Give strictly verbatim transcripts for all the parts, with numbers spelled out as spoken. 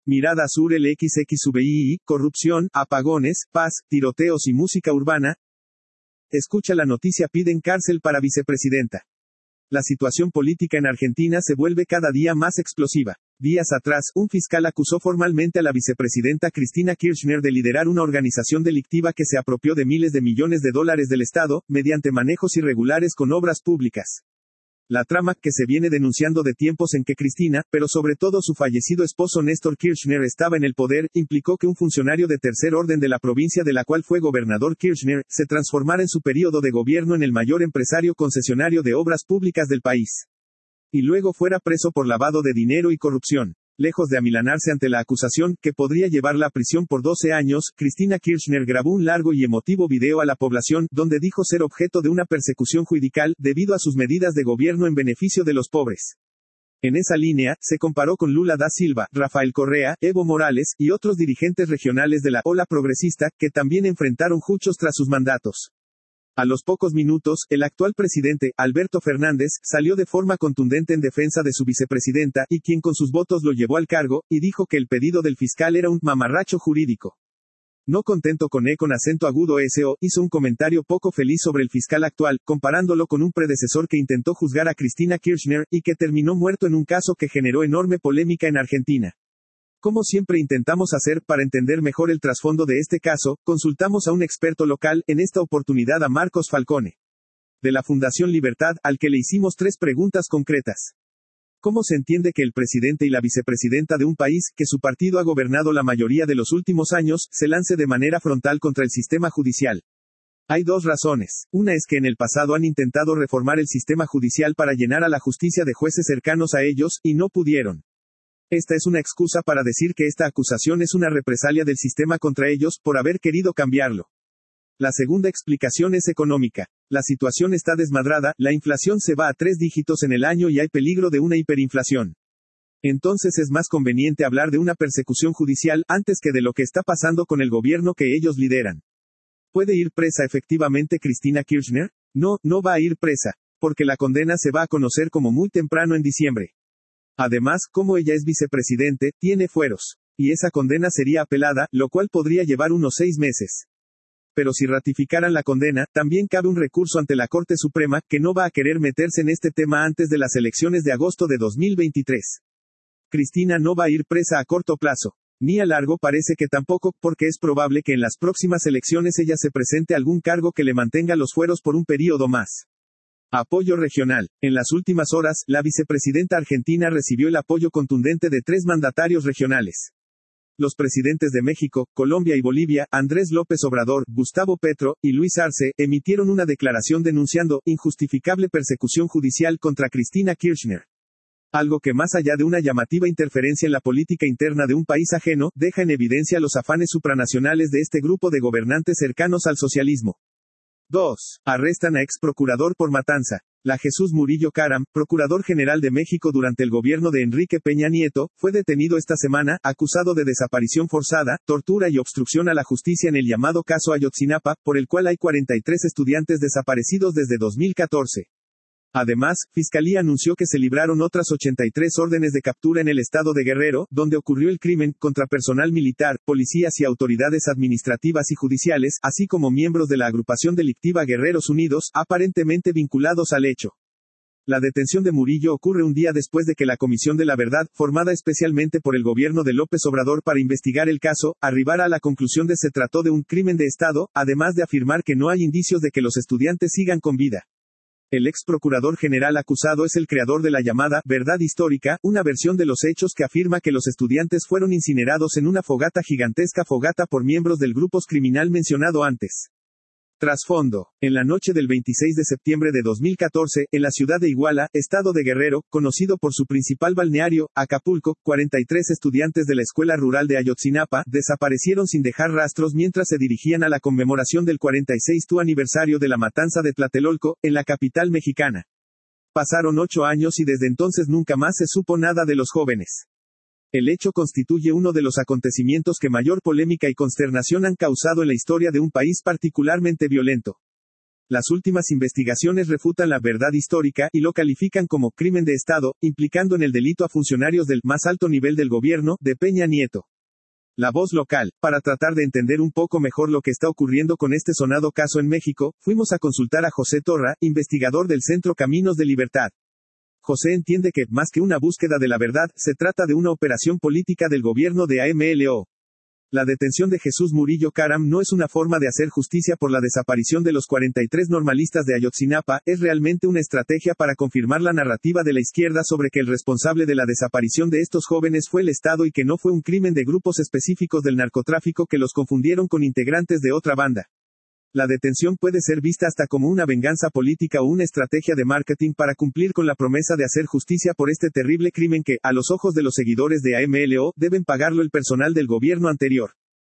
Mirada Sur L X X V I I, corrupción, apagones, paz, tiroteos y música urbana. Escucha la noticia: piden cárcel para vicepresidenta. La situación política en Argentina se vuelve cada día más explosiva. Días atrás, un fiscal acusó formalmente a la vicepresidenta Cristina Kirchner de liderar una organización delictiva que se apropió de miles de millones de dólares del Estado, mediante manejos irregulares con obras públicas. La trama, que se viene denunciando de tiempos en que Cristina, pero sobre todo su fallecido esposo Néstor Kirchner estaba en el poder, implicó que un funcionario de tercer orden de la provincia de la cual fue gobernador Kirchner, se transformara en su periodo de gobierno en el mayor empresario concesionario de obras públicas del país. Y luego fuera preso por lavado de dinero y corrupción. Lejos de amilanarse ante la acusación, que podría llevarla a prisión por doce años, Cristina Kirchner grabó un largo y emotivo video a la población, donde dijo ser objeto de una persecución judicial, debido a sus medidas de gobierno en beneficio de los pobres. En esa línea, se comparó con Lula da Silva, Rafael Correa, Evo Morales, y otros dirigentes regionales de la ola progresista, que también enfrentaron juicios tras sus mandatos. A los pocos minutos, el actual presidente, Alberto Fernández, salió de forma contundente en defensa de su vicepresidenta, y quien con sus votos lo llevó al cargo, y dijo que el pedido del fiscal era un mamarracho jurídico. No contento con E con acento agudo S O, hizo un comentario poco feliz sobre el fiscal actual, comparándolo con un predecesor que intentó juzgar a Cristina Kirchner, y que terminó muerto en un caso que generó enorme polémica en Argentina. Como siempre intentamos hacer, para entender mejor el trasfondo de este caso, consultamos a un experto local, en esta oportunidad a Marcos Falcone, de la Fundación Libertad, al que le hicimos tres preguntas concretas. ¿Cómo se entiende que el presidente y la vicepresidenta de un país, que su partido ha gobernado la mayoría de los últimos años, se lance de manera frontal contra el sistema judicial? Hay dos razones. Una es que en el pasado han intentado reformar el sistema judicial para llenar a la justicia de jueces cercanos a ellos, y no pudieron. Esta es una excusa para decir que esta acusación es una represalia del sistema contra ellos, por haber querido cambiarlo. La segunda explicación es económica. La situación está desmadrada, la inflación se va a tres dígitos en el año y hay peligro de una hiperinflación. Entonces es más conveniente hablar de una persecución judicial, antes que de lo que está pasando con el gobierno que ellos lideran. ¿Puede ir presa efectivamente Cristina Kirchner? No, no va a ir presa, porque la condena se va a conocer como muy temprano en diciembre. Además, como ella es vicepresidente, tiene fueros. Y esa condena sería apelada, lo cual podría llevar unos seis meses. Pero si ratificaran la condena, también cabe un recurso ante la Corte Suprema, que no va a querer meterse en este tema antes de las elecciones de agosto de dos mil veintitrés. Cristina no va a ir presa a corto plazo. Ni a largo parece que tampoco, porque es probable que en las próximas elecciones ella se presente a algún cargo que le mantenga los fueros por un período más. Apoyo regional. En las últimas horas, la vicepresidenta argentina recibió el apoyo contundente de tres mandatarios regionales. Los presidentes de México, Colombia y Bolivia, Andrés López Obrador, Gustavo Petro, y Luis Arce, emitieron una declaración denunciando injustificable persecución judicial contra Cristina Kirchner. Algo que, más allá de una llamativa interferencia en la política interna de un país ajeno, deja en evidencia los afanes supranacionales de este grupo de gobernantes cercanos al socialismo. dos. Arrestan a ex procurador por matanza. La Jesús Murillo Caram, procurador general de México durante el gobierno de Enrique Peña Nieto, fue detenido esta semana, acusado de desaparición forzada, tortura y obstrucción a la justicia en el llamado caso Ayotzinapa, por el cual hay cuarenta y tres estudiantes desaparecidos desde dos mil catorce. Además, Fiscalía anunció que se libraron otras ochenta y tres órdenes de captura en el estado de Guerrero, donde ocurrió el crimen, contra personal militar, policías y autoridades administrativas y judiciales, así como miembros de la agrupación delictiva Guerreros Unidos, aparentemente vinculados al hecho. La detención de Murillo ocurre un día después de que la Comisión de la Verdad, formada especialmente por el gobierno de López Obrador para investigar el caso, arribara a la conclusión de que se trató de un crimen de Estado, además de afirmar que no hay indicios de que los estudiantes sigan con vida. El ex procurador general acusado es el creador de la llamada verdad histórica, una versión de los hechos que afirma que los estudiantes fueron incinerados en una fogata gigantesca fogata por miembros del grupo criminal mencionado antes. Trasfondo. En la noche del veintiséis de septiembre de dos mil catorce, en la ciudad de Iguala, estado de Guerrero, conocido por su principal balneario, Acapulco, cuarenta y tres estudiantes de la escuela rural de Ayotzinapa, desaparecieron sin dejar rastros mientras se dirigían a la conmemoración del cuarenta y sexto aniversario de la matanza de Tlatelolco, en la capital mexicana. Pasaron ocho años y desde entonces nunca más se supo nada de los jóvenes. El hecho constituye uno de los acontecimientos que mayor polémica y consternación han causado en la historia de un país particularmente violento. Las últimas investigaciones refutan la verdad histórica y lo califican como crimen de Estado, implicando en el delito a funcionarios del más alto nivel del gobierno de Peña Nieto. La Voz Local. Para tratar de entender un poco mejor lo que está ocurriendo con este sonado caso en México, fuimos a consultar a José Torra, investigador del Centro Caminos de Libertad. José entiende que, más que una búsqueda de la verdad, se trata de una operación política del gobierno de A M L O. La detención de Jesús Murillo Caram no es una forma de hacer justicia por la desaparición de los cuarenta y tres normalistas de Ayotzinapa, es realmente una estrategia para confirmar la narrativa de la izquierda sobre que el responsable de la desaparición de estos jóvenes fue el Estado y que no fue un crimen de grupos específicos del narcotráfico que los confundieron con integrantes de otra banda. La detención puede ser vista hasta como una venganza política o una estrategia de marketing para cumplir con la promesa de hacer justicia por este terrible crimen que, a los ojos de los seguidores de A M L O, deben pagarlo el personal del gobierno anterior.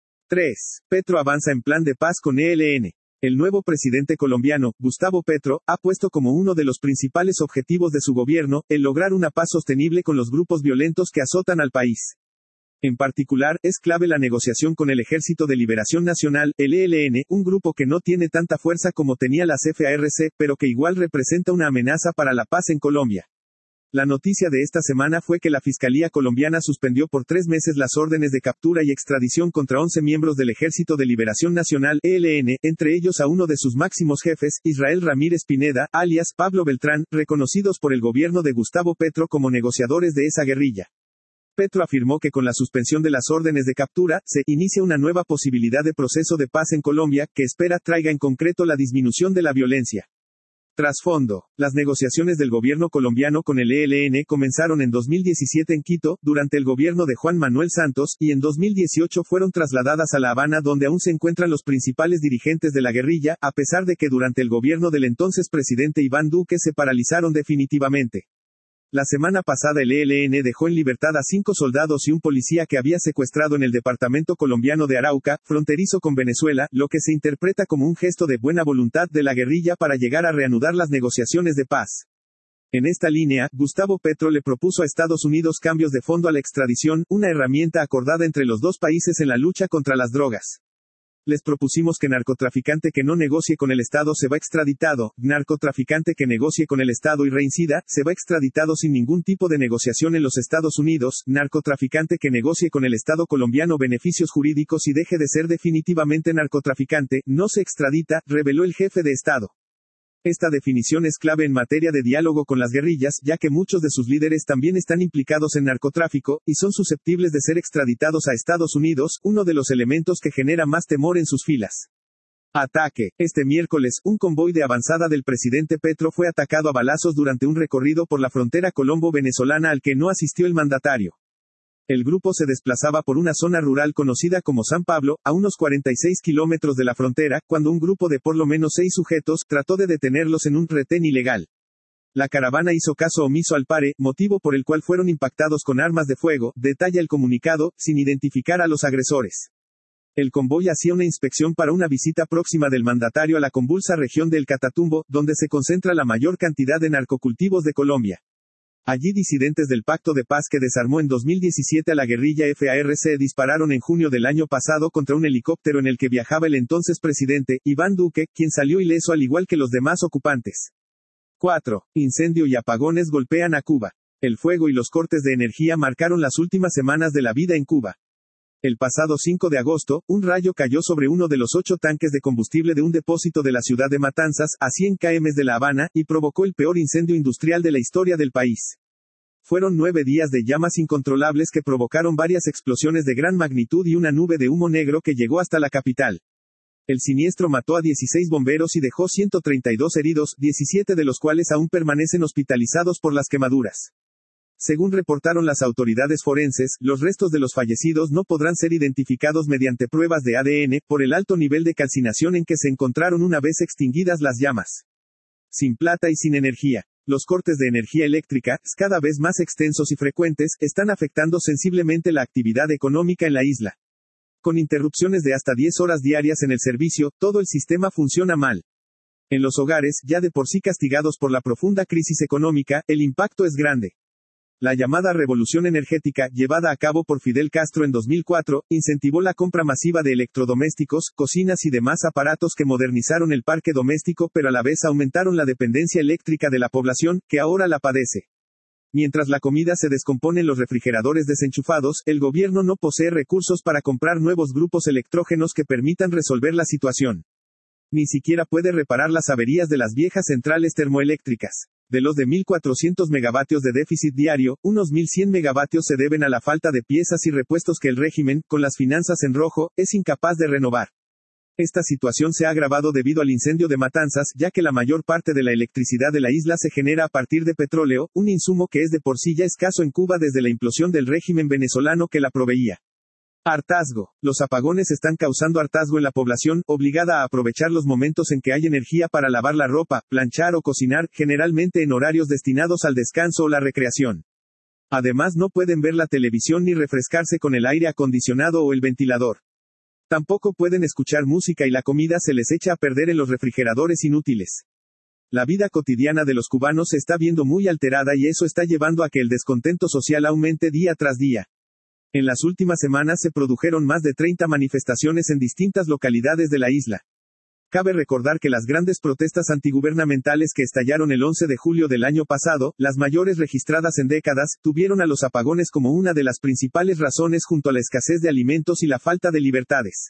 tres. Petro avanza en plan de paz con E L N. El nuevo presidente colombiano, Gustavo Petro, ha puesto como uno de los principales objetivos de su gobierno, el lograr una paz sostenible con los grupos violentos que azotan al país. En particular, es clave la negociación con el Ejército de Liberación Nacional, el E L N, un grupo que no tiene tanta fuerza como tenía las F A R C, pero que igual representa una amenaza para la paz en Colombia. La noticia de esta semana fue que la Fiscalía colombiana suspendió por tres meses las órdenes de captura y extradición contra once miembros del Ejército de Liberación Nacional, E L N, entre ellos a uno de sus máximos jefes, Israel Ramírez Pineda, alias Pablo Beltrán, reconocidos por el gobierno de Gustavo Petro como negociadores de esa guerrilla. Petro afirmó que con la suspensión de las órdenes de captura, se inicia una nueva posibilidad de proceso de paz en Colombia, que espera traiga en concreto la disminución de la violencia. Trasfondo. Las negociaciones del gobierno colombiano con el E L N comenzaron en dos mil diecisiete en Quito, durante el gobierno de Juan Manuel Santos, y en dos mil dieciocho fueron trasladadas a La Habana donde aún se encuentran los principales dirigentes de la guerrilla, a pesar de que durante el gobierno del entonces presidente Iván Duque se paralizaron definitivamente. La semana pasada el E L N dejó en libertad a cinco soldados y un policía que había secuestrado en el departamento colombiano de Arauca, fronterizo con Venezuela, lo que se interpreta como un gesto de buena voluntad de la guerrilla para llegar a reanudar las negociaciones de paz. En esta línea, Gustavo Petro le propuso a Estados Unidos cambios de fondo a la extradición, una herramienta acordada entre los dos países en la lucha contra las drogas. Les propusimos que narcotraficante que no negocie con el Estado se va extraditado, narcotraficante que negocie con el Estado y reincida, se va extraditado sin ningún tipo de negociación en los Estados Unidos, narcotraficante que negocie con el Estado colombiano beneficios jurídicos y deje de ser definitivamente narcotraficante, no se extradita, reveló el jefe de Estado. Esta definición es clave en materia de diálogo con las guerrillas, ya que muchos de sus líderes también están implicados en narcotráfico, y son susceptibles de ser extraditados a Estados Unidos, uno de los elementos que genera más temor en sus filas. Ataque. Este miércoles, un convoy de avanzada del presidente Petro fue atacado a balazos durante un recorrido por la frontera colombo-venezolana al que no asistió el mandatario. El grupo se desplazaba por una zona rural conocida como San Pablo, a unos cuarenta y seis kilómetros de la frontera, cuando un grupo de por lo menos seis sujetos trató de detenerlos en un retén ilegal. La caravana hizo caso omiso al pare, motivo por el cual fueron impactados con armas de fuego, detalla el comunicado, sin identificar a los agresores. El convoy hacía una inspección para una visita próxima del mandatario a la convulsa región del Catatumbo, donde se concentra la mayor cantidad de narcocultivos de Colombia. Allí disidentes del Pacto de Paz que desarmó en dos mil diecisiete a la guerrilla F A R C dispararon en junio del año pasado contra un helicóptero en el que viajaba el entonces presidente, Iván Duque, quien salió ileso al igual que los demás ocupantes. cuatro. Incendio y apagones golpean a Cuba. El fuego y los cortes de energía marcaron las últimas semanas de la vida en Cuba. El pasado cinco de agosto, un rayo cayó sobre uno de los ocho tanques de combustible de un depósito de la ciudad de Matanzas, a cien kilómetros de La Habana, y provocó el peor incendio industrial de la historia del país. Fueron nueve días de llamas incontrolables que provocaron varias explosiones de gran magnitud y una nube de humo negro que llegó hasta la capital. El siniestro mató a dieciséis bomberos y dejó ciento treinta y dos heridos, diecisiete de los cuales aún permanecen hospitalizados por las quemaduras. Según reportaron las autoridades forenses, los restos de los fallecidos no podrán ser identificados mediante pruebas de A D N, por el alto nivel de calcinación en que se encontraron una vez extinguidas las llamas. Sin plata y sin energía. Los cortes de energía eléctrica, cada vez más extensos y frecuentes, están afectando sensiblemente la actividad económica en la isla. Con interrupciones de hasta diez horas diarias en el servicio, todo el sistema funciona mal. En los hogares, ya de por sí castigados por la profunda crisis económica, el impacto es grande. La llamada revolución energética, llevada a cabo por Fidel Castro en dos mil cuatro, incentivó la compra masiva de electrodomésticos, cocinas y demás aparatos que modernizaron el parque doméstico, pero a la vez aumentaron la dependencia eléctrica de la población, que ahora la padece. Mientras la comida se descompone en los refrigeradores desenchufados, el gobierno no posee recursos para comprar nuevos grupos electrógenos que permitan resolver la situación. Ni siquiera puede reparar las averías de las viejas centrales termoeléctricas. De los de mil cuatrocientos megavatios de déficit diario, unos mil cien megavatios se deben a la falta de piezas y repuestos que el régimen, con las finanzas en rojo, es incapaz de renovar. Esta situación se ha agravado debido al incendio de Matanzas, ya que la mayor parte de la electricidad de la isla se genera a partir de petróleo, un insumo que es de por sí ya escaso en Cuba desde la implosión del régimen venezolano que la proveía. Hartazgo. Los apagones están causando hartazgo en la población, obligada a aprovechar los momentos en que hay energía para lavar la ropa, planchar o cocinar, generalmente en horarios destinados al descanso o la recreación. Además, no pueden ver la televisión ni refrescarse con el aire acondicionado o el ventilador. Tampoco pueden escuchar música y la comida se les echa a perder en los refrigeradores inútiles. La vida cotidiana de los cubanos se está viendo muy alterada y eso está llevando a que el descontento social aumente día tras día. En las últimas semanas se produjeron más de treinta manifestaciones en distintas localidades de la isla. Cabe recordar que las grandes protestas antigubernamentales que estallaron el once de julio del año pasado, las mayores registradas en décadas, tuvieron a los apagones como una de las principales razones junto a la escasez de alimentos y la falta de libertades.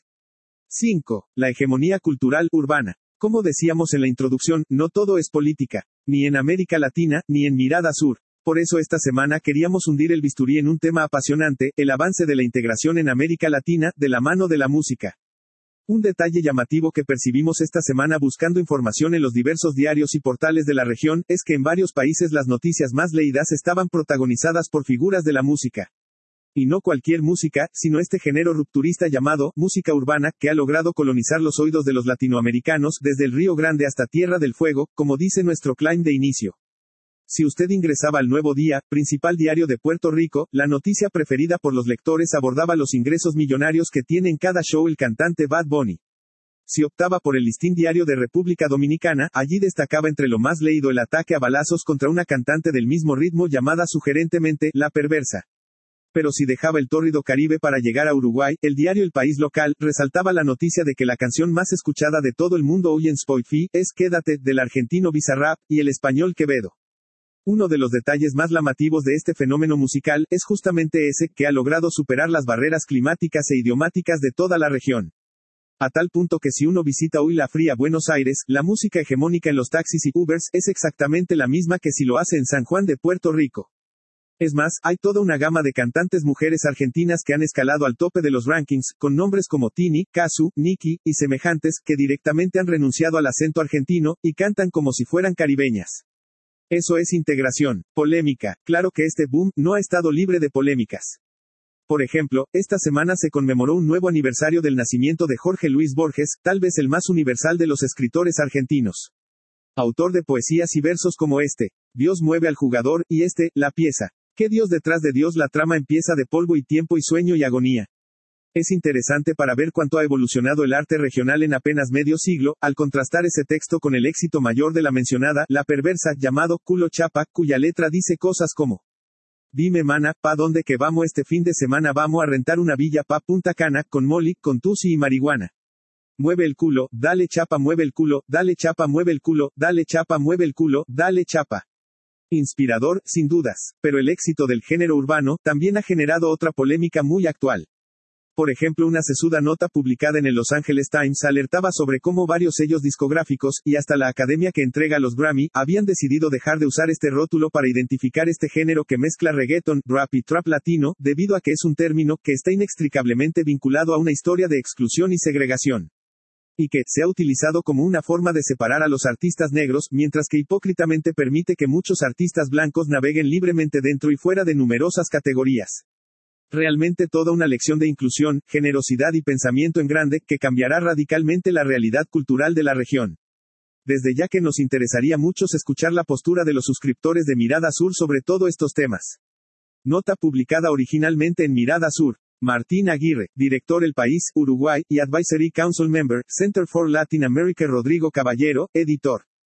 cinco. La hegemonía cultural urbana. Como decíamos en la introducción, no todo es política, ni en América Latina, ni en Mirada Sur. Por eso esta semana queríamos hundir el bisturí en un tema apasionante, el avance de la integración en América Latina, de la mano de la música. Un detalle llamativo que percibimos esta semana buscando información en los diversos diarios y portales de la región, es que en varios países las noticias más leídas estaban protagonizadas por figuras de la música. Y no cualquier música, sino este género rupturista llamado música urbana, que ha logrado colonizar los oídos de los latinoamericanos, desde el Río Grande hasta Tierra del Fuego, como dice nuestro claim de inicio. Si usted ingresaba al Nuevo Día, principal diario de Puerto Rico, la noticia preferida por los lectores abordaba los ingresos millonarios que tiene en cada show el cantante Bad Bunny. Si optaba por el Listín Diario de República Dominicana, allí destacaba entre lo más leído el ataque a balazos contra una cantante del mismo ritmo llamada sugerentemente, La Perversa. Pero si dejaba el tórrido Caribe para llegar a Uruguay, el diario El País local, resaltaba la noticia de que la canción más escuchada de todo el mundo hoy en Spotify, es Quédate, del argentino Bizarrap, y el español Quevedo. Uno de los detalles más llamativos de este fenómeno musical, es justamente ese, que ha logrado superar las barreras climáticas e idiomáticas de toda la región. A tal punto que si uno visita hoy la fría Buenos Aires, la música hegemónica en los taxis y Ubers, es exactamente la misma que si lo hace en San Juan de Puerto Rico. Es más, hay toda una gama de cantantes mujeres argentinas que han escalado al tope de los rankings, con nombres como Tini, Casu, Nicki, y semejantes, que directamente han renunciado al acento argentino, y cantan como si fueran caribeñas. Eso es integración. Polémica. Claro que este boom no ha estado libre de polémicas. Por ejemplo, esta semana se conmemoró un nuevo aniversario del nacimiento de Jorge Luis Borges, tal vez el más universal de los escritores argentinos. Autor de poesías y versos como este: Dios mueve al jugador, y este, la pieza. ¿Qué Dios detrás de Dios? La trama empieza de polvo y tiempo y sueño y agonía. Es interesante para ver cuánto ha evolucionado el arte regional en apenas medio siglo, al contrastar ese texto con el éxito mayor de la mencionada, La Perversa, llamado Culo Chapa, cuya letra dice cosas como: Dime mana, pa dónde que vamos este fin de semana, vamos a rentar una villa pa Punta Cana, con Molly, con tusi y marihuana. Mueve el culo, dale chapa, mueve el culo, dale chapa, mueve el culo, dale chapa, mueve el culo, dale chapa. Inspirador, sin dudas, pero el éxito del género urbano, también ha generado otra polémica muy actual. Por ejemplo, una sesuda nota publicada en el Los Angeles Times alertaba sobre cómo varios sellos discográficos, y hasta la academia que entrega los Grammy, habían decidido dejar de usar este rótulo para identificar este género que mezcla reggaeton, rap y trap latino, debido a que es un término que está inextricablemente vinculado a una historia de exclusión y segregación. Y que se ha utilizado como una forma de separar a los artistas negros, mientras que hipócritamente permite que muchos artistas blancos naveguen libremente dentro y fuera de numerosas categorías. Realmente toda una lección de inclusión, generosidad y pensamiento en grande, que cambiará radicalmente la realidad cultural de la región. Desde ya que nos interesaría mucho escuchar la postura de los suscriptores de Mirada Sur sobre todos estos temas. Nota publicada originalmente en Mirada Sur. Martín Aguirre, director El País, Uruguay, y Advisory Council Member, Center for Latin America. Rodrigo Caballero, editor.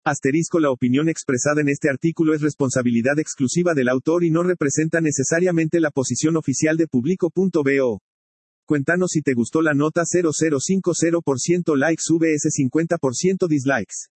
Asterisco La opinión expresada en este artículo es responsabilidad exclusiva del autor y no representa necesariamente la posición oficial de Publico.bo. Cuéntanos si te gustó la nota. Cero cero cinco cero por ciento likes vs cincuenta por ciento dislikes.